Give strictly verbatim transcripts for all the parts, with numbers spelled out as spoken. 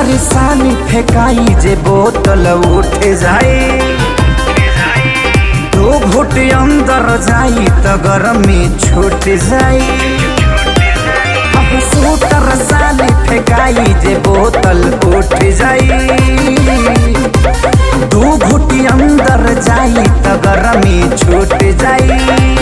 सारी सानी फेंकाई जे बोतल उठ जाए, दो घुट अंदर जाई तो गर्मी छूट जाई। अब सूटर सानी फेंकाई जे बोतल उठ जाई, दो घुट अंदर जाई तो गर्मी छूट जाई।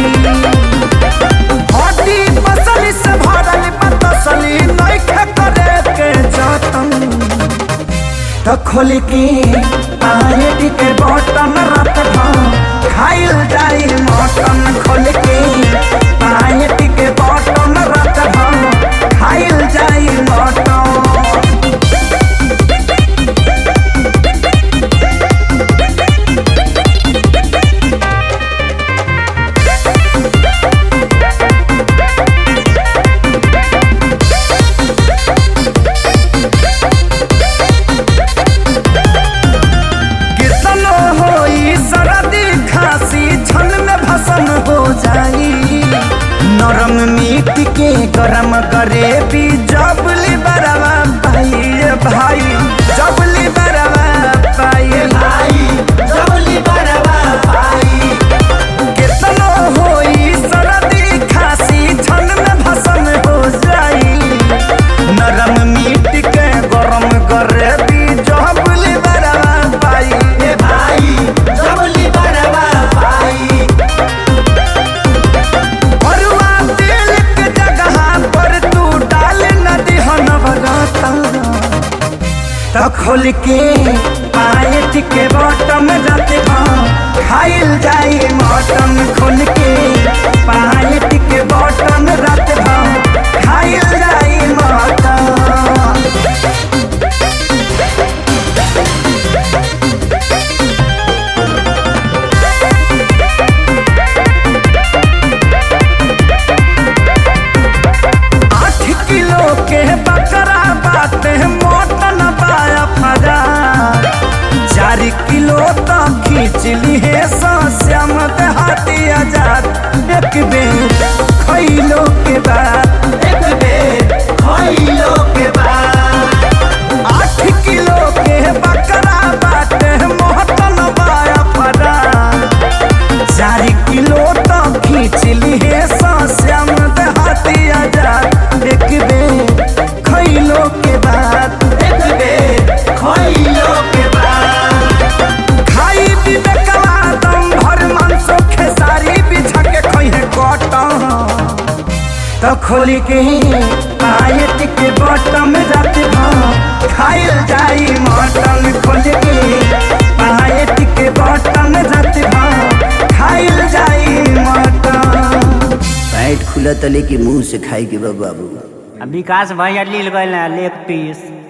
हड्डी पसली से भरल पतसली नइखे करे के जतन, तो खोल के पानी के बटन रात भर खाइल जाई मटन। खोल के पानी के बटन रात भर खाइल जाई मटन। नरम मीट के गरम करे भी जबली बरवा पाई भाई, जबली बरवा पाई भाई, जबली बरवा पाई। कितनो होई सर्दी खांसी छन में भसन हो जाई, नरम मीट के गरम करे भी जबली बरवा पाई भाई, जबली बरवा पाई। तो खोल के पानी के बटन जाते खाइल जाई मटन। खोल के पानी के बटन जाते खाइल जाई मटन। आठ किलो के बकरा बाटे मटन पाया फजा, चार किलो तक खींच ली है श्याम देहाती आजाद। एक बेर खइलो के बाद, एक बेर खइलो के बाद, आठ किलो के बकरा बाटे मटन पाया फजा, चार किलो तक खींच ली है श्याम देहाती आजाद। एक बेर खइलो के बाद, एक बेर खइलो के बाद, खाई पीबे कला दम भर मांसो खेसारी बिछा के खइहे कटन। तो खोल के पायट के बटन जाते खाइल जाई मटन। खोल के पायट के बटन जाते खाइल जाई मटन। पैट खुला तले के मुंह से खाई के बाबू। विकास भैया लील गए लेग पीस।